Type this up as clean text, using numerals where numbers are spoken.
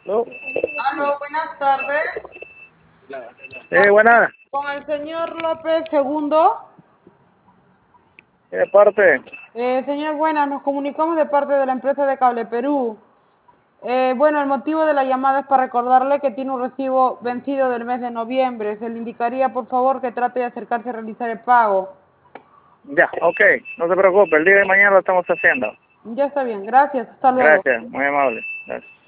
¿No? Aló, buenas tardes. Buenas. Con el señor López segundo. ¿Qué parte? Señor, buenas, nos comunicamos de parte de la empresa de Cable Perú. Bueno, el motivo de la llamada es para recordarle que tiene un recibo vencido del mes de noviembre. Se le indicaría, por favor, que trate de acercarse a realizar el pago. Ya, ok. No se preocupe. El día de mañana lo estamos haciendo. Ya está bien, gracias, hasta luego. Gracias. Muy amable. Gracias.